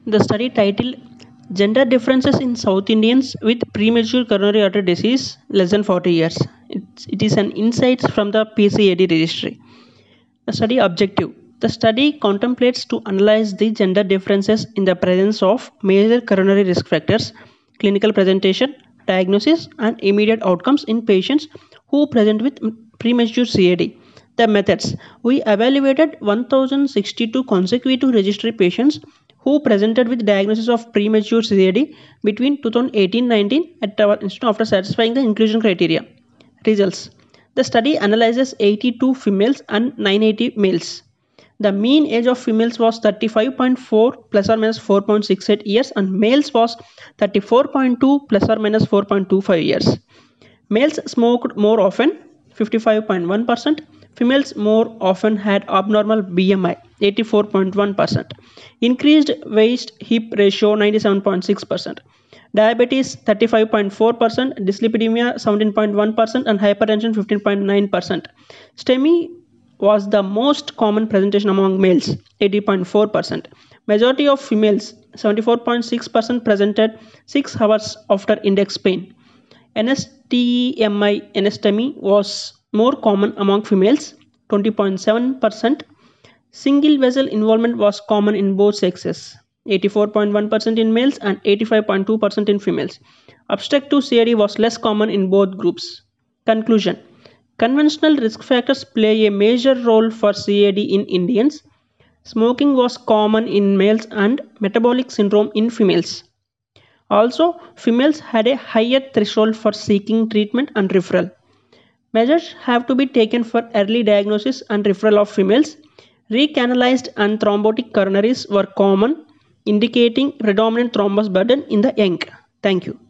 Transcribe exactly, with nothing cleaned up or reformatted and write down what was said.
The study titled Gender Differences in South Indians with Premature Coronary Artery Disease Less than forty years. It's, it is an insights from the P C A D registry. The study objective. The study contemplates to analyze the gender differences in the presence of major coronary risk factors, clinical presentation, diagnosis, and immediate outcomes in patients who present with premature C A D. The methods. We evaluated one thousand sixty-two consecutive registry patients who presented with diagnosis of premature C A D between two thousand eighteen nineteen at our institute after satisfying the inclusion criteria. Results. The study analyzes eighty-two females and nine hundred eighty males. The mean age of females was thirty-five point four plus or minus four point six eight years and males was thirty-four point two plus or minus four point two five years. Males smoked more often, fifty-five point one percent. Females more often had abnormal B M I, eighty-four point one percent. Increased waist-hip ratio, ninety-seven point six percent. Diabetes, thirty-five point four percent. Dyslipidemia, seventeen point one percent. And hypertension, fifteen point nine percent. STEMI was the most common presentation among males, eighty point four percent. Majority of females, seventy-four point six percent, presented six hours after index pain. N S T M I N STEMI was more common among females, twenty point seven percent. Single vessel involvement was common in both sexes, eighty-four point one percent in males and eighty-five point two percent in females. Obstructive C A D was less common in both groups. Conclusion. Conventional risk factors play a major role for C A D in Indians. Smoking was common in males and metabolic syndrome in females. Also, females had a higher threshold for seeking treatment and referral. Measures have to be taken for early diagnosis and referral of females. Recanalized and thrombotic coronaries were common, indicating predominant thrombus burden in the young. Thank you.